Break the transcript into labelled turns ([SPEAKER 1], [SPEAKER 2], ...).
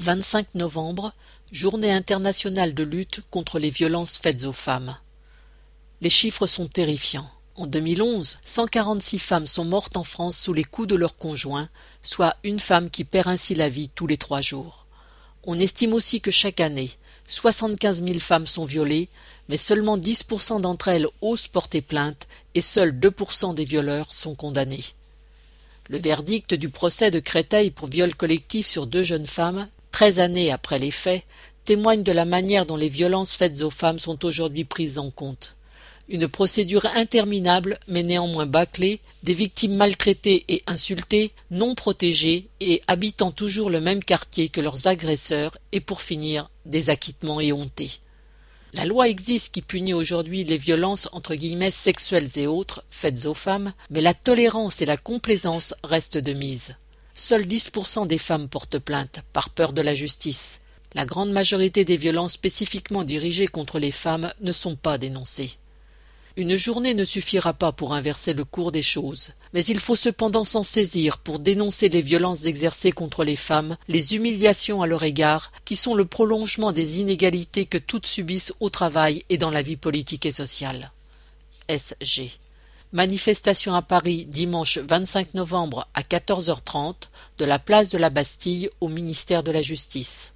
[SPEAKER 1] 25 novembre, Journée internationale de lutte contre les violences faites aux femmes. Les chiffres sont terrifiants. En 2011, 146 femmes sont mortes en France sous les coups de leur conjoint, soit une femme qui perd ainsi la vie tous les 3 jours. On estime aussi que chaque année, 75 000 femmes sont violées, mais seulement 10% d'entre elles osent porter plainte et seuls 2% des violeurs sont condamnés. Le verdict du procès de Créteil pour viol collectif sur 2 jeunes femmes, 13 années après les faits, témoigne de la manière dont les violences faites aux femmes sont aujourd'hui prises en compte. Une procédure interminable mais néanmoins bâclée, des victimes maltraitées et insultées, non protégées et habitant toujours le même quartier que leurs agresseurs et pour finir, des acquittements éhontés. La loi existe qui punit aujourd'hui les violences entre guillemets sexuelles et autres faites aux femmes, mais la tolérance et la complaisance restent de mise. Seuls 10% des femmes portent plainte, par peur de la justice. La grande majorité des violences spécifiquement dirigées contre les femmes ne sont pas dénoncées. Une journée ne suffira pas pour inverser le cours des choses, mais il faut cependant s'en saisir pour dénoncer les violences exercées contre les femmes, les humiliations à leur égard, qui sont le prolongement des inégalités que toutes subissent au travail et dans la vie politique et sociale. S.G. Manifestation à Paris dimanche 25 novembre à 14h30 de la place de la Bastille au ministère de la Justice.